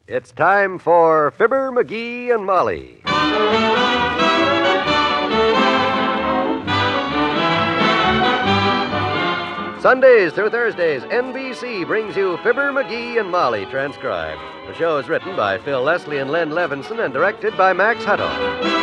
It's time for Fibber, McGee, and Molly. Sundays through Thursdays, NBC brings you Fibber, McGee, and Molly transcribed. The show is written by Phil Leslie and Len Levinson and directed by Max Hutto.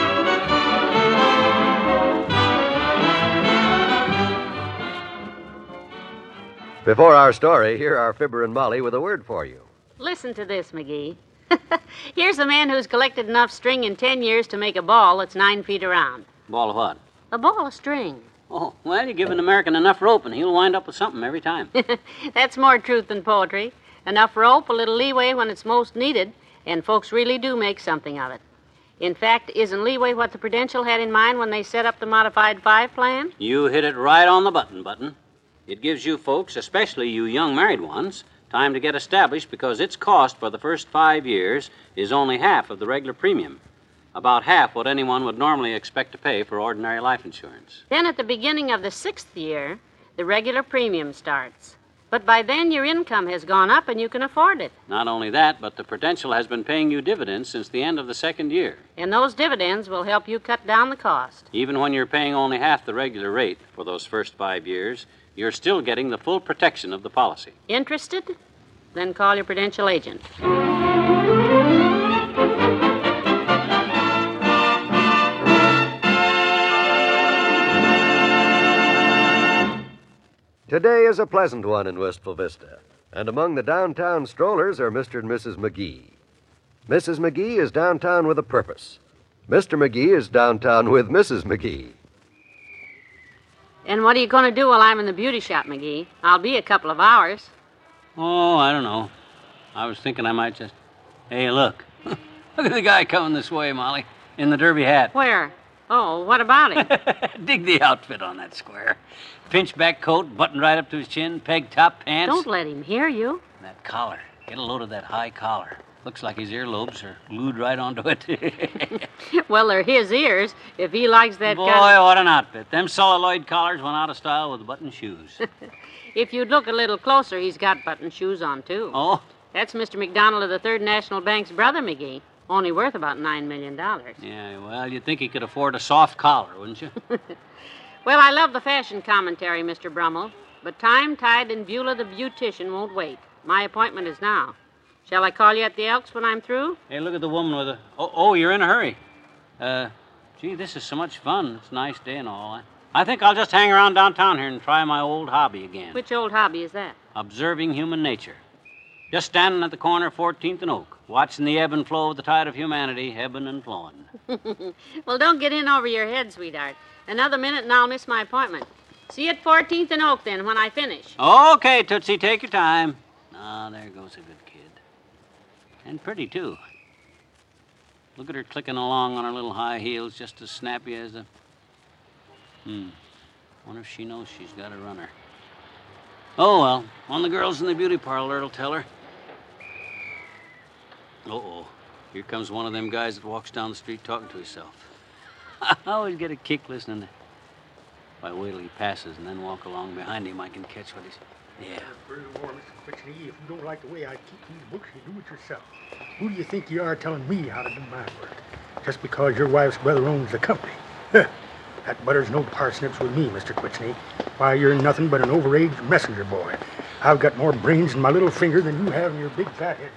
Before our story, here are Fibber and Molly with a word for you. Listen to this, McGee. Here's a man who's collected enough string in 10 years to make a ball that's 9 feet around. Ball of what? A ball of string. Oh, well, you give an American enough rope and he'll wind up with something every time. That's more truth than poetry. Enough rope, a little leeway when it's most needed, and folks really do make something of it. In fact, isn't leeway what the Prudential had in mind when they set up the Modified 5 plan? You hit it right on the button. It gives you folks, especially you young married ones, time to get established because its cost for the first 5 years is only half of the regular premium. About half what anyone would normally expect to pay for ordinary life insurance. Then at the beginning of the 6th year, the regular premium starts. But by then your income has gone up and you can afford it. Not only that, but the Prudential has been paying you dividends since the end of the 2nd year. And those dividends will help you cut down the cost. Even when you're paying only half the regular rate for those first 5 years, you're still getting the full protection of the policy. Interested? Then call your Prudential agent. Today is a pleasant one in Wistful Vista, and among the downtown strollers are Mr. and Mrs. McGee. Mrs. McGee is downtown with a purpose. Mr. McGee is downtown with Mrs. McGee. And what are you going to do while I'm in the beauty shop, McGee? I'll be a couple of hours. Oh, I don't know. I was thinking I might just... Hey, look. Look at the guy coming this way, Molly, in the derby hat. Where? Oh, what about it? Dig the outfit on that square. Pinchback coat, buttoned right up to his chin, peg top pants. Don't let him hear you. And that collar. Get a load of that high collar. Looks like his earlobes are glued right onto it. Well, they're his ears. If he likes that Boy, kind of... what an outfit. Them celluloid collars went out of style with button shoes. If you'd look a little closer, he's got button shoes on, too. Oh? That's Mr. McDonald of the Third National Bank's brother, McGee. Only worth about $9 million. Yeah, well, you'd think he could afford a soft collar, wouldn't you? Well, I love the fashion commentary, Mr. Brummel. But time, tide, and Beulah the beautician won't wait. My appointment is now. Shall I call you at the Elks when I'm through? Hey, look at the woman with the... Oh, you're in a hurry. Gee, this is so much fun. It's a nice day and all. I think I'll just hang around downtown here and try my old hobby again. Which old hobby is that? Observing human nature. Just standing at the corner of 14th and Oak, watching the ebb and flow of the tide of humanity, ebbing and flowing. Well, don't get in over your head, sweetheart. Another minute and I'll miss my appointment. See you at 14th and Oak, then, when I finish. Okay, Tootsie, take your time. Ah, there goes a good kid. And pretty, too. Look at her clicking along on her little high heels, just as snappy as a... Wonder if she knows she's got a runner. Oh, well, one of the girls in the beauty parlor will tell her. Uh-oh. Here comes one of them guys that walks down the street talking to himself. I always get a kick listening to... If I wait till he passes and then walk along behind him, I can catch what he's... Yeah. Furthermore, Mr. Quitchney, if you don't like the way I keep these books, you do it yourself. Who do you think you are telling me how to do my work? Just because your wife's brother owns the company. That butter's no parsnips with me, Mr. Quitchney. Why, you're nothing but an overaged messenger boy. I've got more brains in my little finger than you have in your big fat head,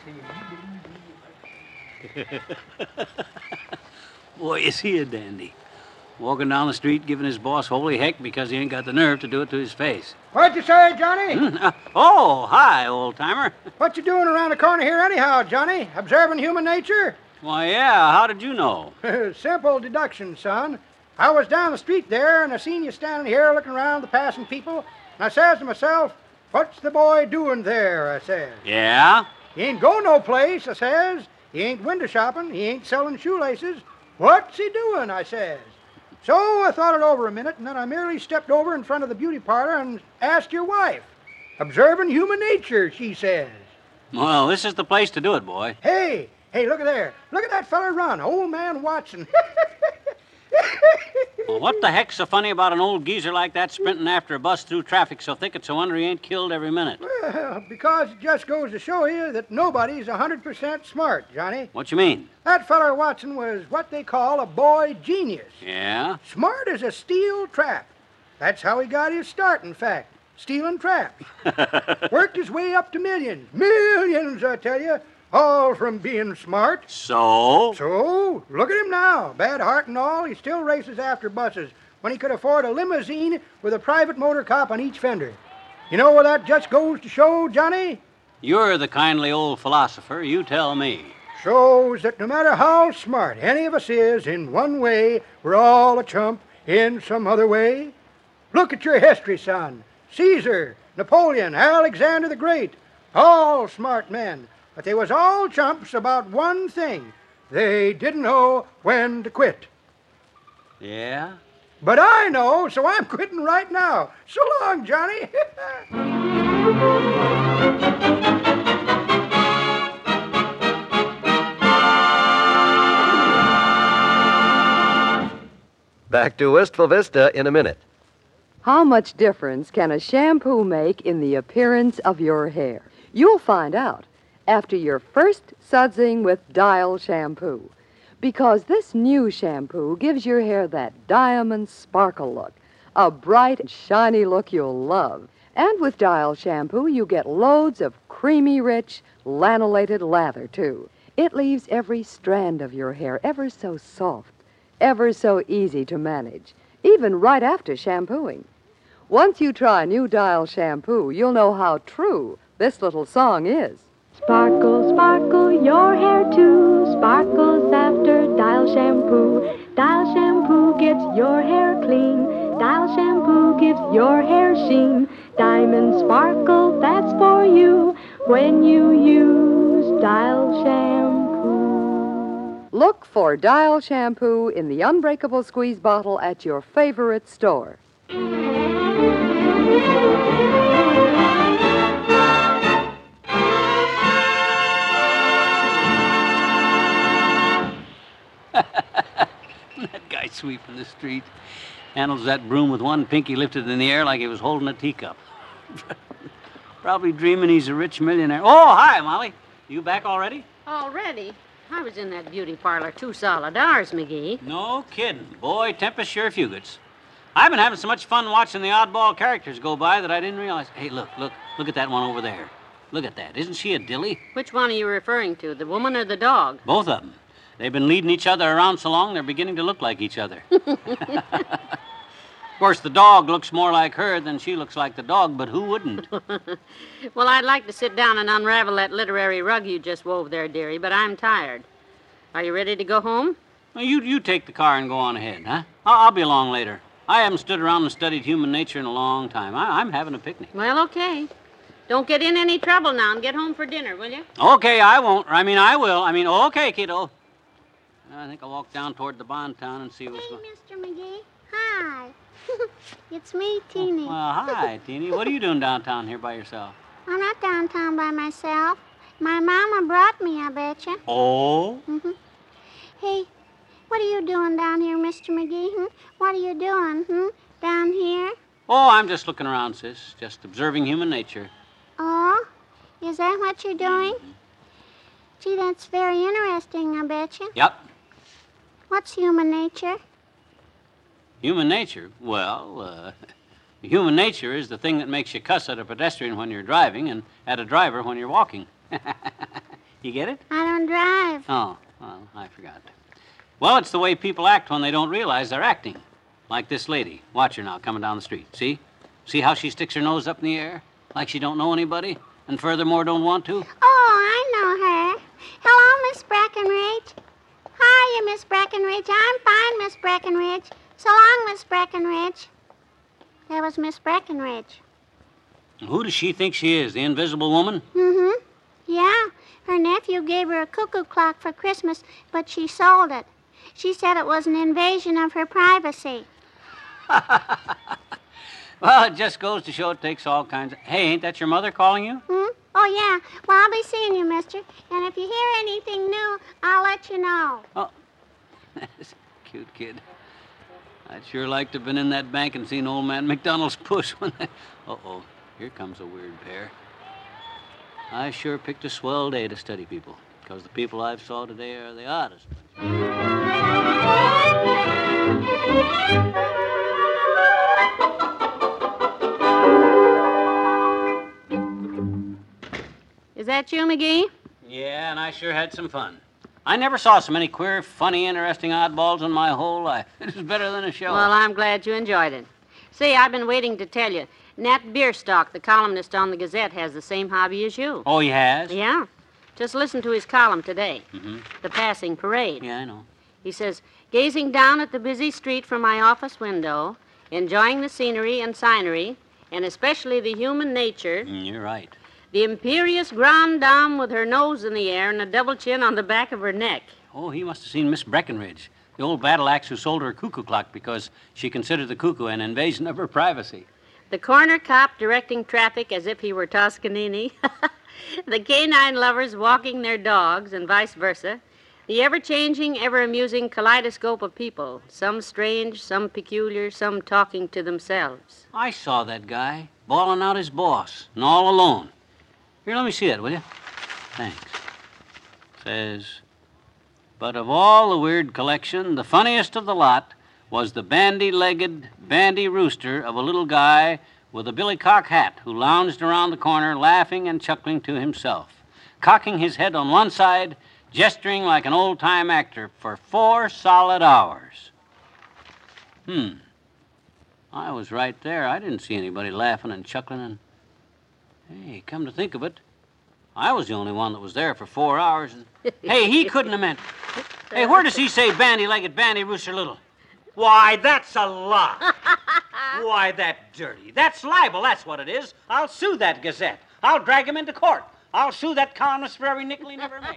Mr. Quitchney. Boy, is he a dandy. Walking down the street giving his boss holy heck because he ain't got the nerve to do it to his face. What'd you say, Johnny? Oh, hi, old-timer. What you doing around the corner here anyhow, Johnny? Observing human nature? Why, yeah, how did you know? Simple deduction, son. I was down the street there, and I seen you standing here looking around the passing people, and I says to myself, what's the boy doing there, I says. Yeah? He ain't going no place, I says. He ain't window shopping. He ain't selling shoelaces. What's he doing, I says. So I thought it over a minute, and then I merely stepped over in front of the beauty parlor and asked your wife. Observing human nature, she says. Well, this is the place to do it, boy. Hey, look at there. Look at that fella run. Old man Watson. Well, what the heck's so funny about an old geezer like that sprinting after a bus through traffic so thick it's a wonder he ain't killed every minute? Well, because it just goes to show you that nobody's 100% smart, Johnny. What you mean? That feller Watson was what they call a boy genius. Yeah? Smart as a steel trap. That's how he got his start, in fact. Stealing traps. Worked his way up to millions. Millions, I tell you. All from being smart. So? So, look at him now. Bad heart and all, he still races after buses when he could afford a limousine with a private motor cop on each fender. You know what that just goes to show, Johnny? You're the kindly old philosopher. You tell me. Shows that no matter how smart any of us is in one way, we're all a chump in some other way. Look at your history, son. Caesar, Napoleon, Alexander the Great, all smart men. But they was all chumps about one thing. They didn't know when to quit. Yeah? But I know, so I'm quitting right now. So long, Johnny. Back to Wistful Vista in a minute. How much difference can a shampoo make in the appearance of your hair? You'll find out after your first sudsing with Dial shampoo. Because this new shampoo gives your hair that diamond sparkle look, a bright and shiny look you'll love. And with Dial shampoo, you get loads of creamy, rich, lanolated lather, too. It leaves every strand of your hair ever so soft, ever so easy to manage, even right after shampooing. Once you try new Dial shampoo, you'll know how true this little song is. Sparkle, sparkle, your hair too sparkles after Dial shampoo. Dial shampoo gets your hair clean. Dial shampoo gives your hair sheen. Diamond sparkle, that's for you when you use Dial shampoo. Look for Dial shampoo in the unbreakable squeeze bottle at your favorite store. That guy sweeping the street handles that broom with one pinky lifted in the air like he was holding a teacup. Probably dreaming he's a rich millionaire. Oh, hi, Molly. You back already? Already? I was in that beauty parlor 2 solid hours, McGee. No kidding. Boy, Tempest sure fugits. I've been having so much fun watching the oddball characters go by that I didn't realize. Hey, look at that one over there. Look at that. Isn't she a dilly? Which one are you referring to, the woman or the dog? Both of them. They've been leading each other around so long, they're beginning to look like each other. Of course, the dog looks more like her than she looks like the dog, but who wouldn't? Well, I'd like to sit down and unravel that literary rug you just wove there, dearie, but I'm tired. Are you ready to go home? Well, you take the car and go on ahead, huh? I'll be along later. I haven't stood around and studied human nature in a long time. I'm having a picnic. Well, okay. Don't get in any trouble now and get home for dinner, will you? Okay, I won't. I will. Okay, kiddo. I think I'll walk down toward the Bond Town and see what's going on. Hey, Mr. McGee. Hi. It's me, Teeny. Well, hi, Teeny. What are you doing downtown here by yourself? I'm not downtown by myself. My mama brought me, I betcha. Oh? Mm-hmm. Hey, what are you doing down here, Mr. McGee? What are you doing, down here? Oh, I'm just looking around, sis. Just observing human nature. Oh, is that what you're doing? Gee, that's very interesting, I betcha. Yep. What's human nature? Human nature? Well, human nature is the thing that makes you cuss at a pedestrian when you're driving and at a driver when you're walking. You get it? I don't drive. Oh, well, I forgot. Well, it's the way people act when they don't realize they're acting. Like this lady. Watch her now, coming down the street. See? See how she sticks her nose up in the air? Like she don't know anybody? And furthermore, don't want to? Oh, I know her. Hello, Miss Breckenridge. Hiya, Miss Breckenridge. I'm fine, Miss Breckenridge. So long, Miss Breckenridge. That was Miss Breckenridge. Who does she think she is, the invisible woman? Mm-hmm. Yeah. Her nephew gave her a cuckoo clock for Christmas, but she sold it. She said it was an invasion of her privacy. Well, it just goes to show it takes all kinds of... Hey, ain't that your mother calling you? Oh, yeah. Well, I'll be seeing you, mister. And if you hear anything new, I'll let you know. Oh, that's a cute kid. I'd sure like to have been in that bank and seen old man McDonald's push when they... Uh-oh, here comes a weird pair. I sure picked a swell day to study people, because the people I've saw today are the oddest. Is that you, McGee? Yeah, and I sure had some fun. I never saw so many queer, funny, interesting oddballs in my whole life. It was better than a show. Well, I'm glad you enjoyed it. Say, I've been waiting to tell you. Nat Bierstock, the columnist on the Gazette, has the same hobby as you. Oh, he has? Yeah. Just listen to his column today. Mm-hmm. The Passing Parade. Yeah, I know. He says, gazing down at the busy street from my office window, enjoying the scenery and scenery, and especially the human nature. You're right. The imperious grande dame with her nose in the air and a double chin on the back of her neck. Oh, he must have seen Miss Breckenridge, the old battle axe who sold her a cuckoo clock because she considered the cuckoo an invasion of her privacy. The corner cop directing traffic as if he were Toscanini. The canine lovers walking their dogs and vice versa. The ever-changing, ever-amusing kaleidoscope of people. Some strange, some peculiar, some talking to themselves. I saw that guy bawling out his boss, and all alone. Here, let me see that, will you? Thanks. Says, but of all the weird collection, the funniest of the lot was the bandy-legged, bandy rooster of a little guy with a billycock hat who lounged around the corner laughing and chuckling to himself, cocking his head on one side, gesturing like an old-time actor for 4 solid hours. I was right there. I didn't see anybody laughing and chuckling and... Hey, come to think of it, I was the only one that was there for 4 hours. And... Hey, he couldn't have meant... Hey, where does he say bandy-legged, bandy rooster little? Why, that's a lie. Why, that dirty. That's libel, that's what it is. I'll sue that Gazette. I'll drag him into court. I'll sue that columnist for every nickel he never made.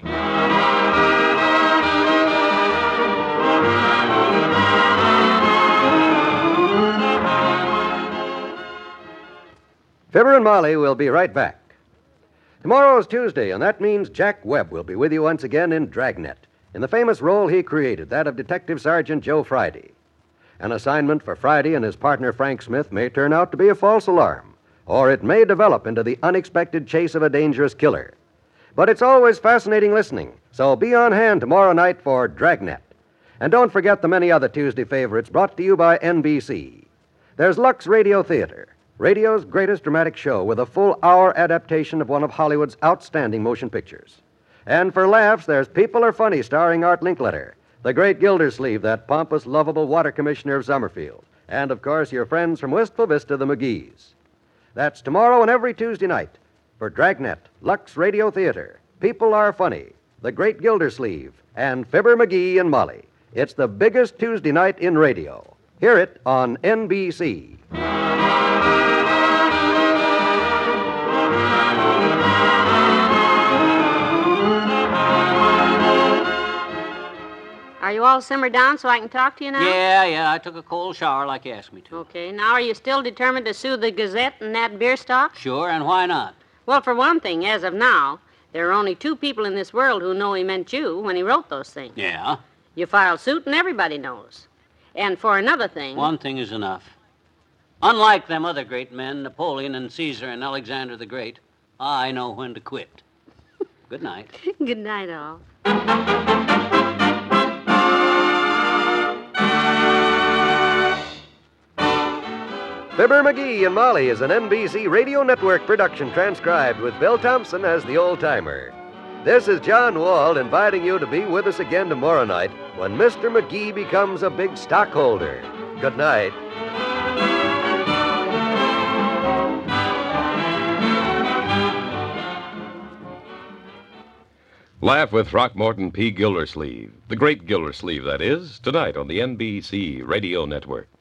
Fibber and Molly will be right back. Tomorrow's Tuesday, and that means Jack Webb will be with you once again in Dragnet, in the famous role he created, that of Detective Sergeant Joe Friday. An assignment for Friday and his partner Frank Smith may turn out to be a false alarm, or it may develop into the unexpected chase of a dangerous killer. But it's always fascinating listening, so be on hand tomorrow night for Dragnet. And don't forget the many other Tuesday favorites brought to you by NBC. There's Lux Radio Theater, radio's greatest dramatic show with a full-hour adaptation of one of Hollywood's outstanding motion pictures. And for laughs, there's People Are Funny, starring Art Linkletter, the great Gildersleeve, that pompous, lovable water commissioner of Summerfield, and, of course, your friends from Wistful Vista, the McGees. That's tomorrow and every Tuesday night for Dragnet, Lux Radio Theater, People Are Funny, the great Gildersleeve, and Fibber, McGee, and Molly. It's the biggest Tuesday night in radio. Hear it on NBC. Are you all simmered down so I can talk to you now? Yeah, I took a cold shower like you asked me to. Okay, now are you still determined to sue the Gazette and Nat Bierstock? Sure, and why not? Well, for one thing, as of now, there are only 2 people in this world who know he meant you when he wrote those things. Yeah? You file suit and everybody knows. And for another thing... One thing is enough. Unlike them other great men, Napoleon and Caesar and Alexander the Great, I know when to quit. Good night. Good night, all. Fibber, McGee, and Molly is an NBC Radio Network production transcribed with Bill Thompson as the old-timer. This is John Wald inviting you to be with us again tomorrow night when Mr. McGee becomes a big stockholder. Good night. Laugh with Throckmorton P. Gildersleeve, the great Gildersleeve, that is, tonight on the NBC Radio Network.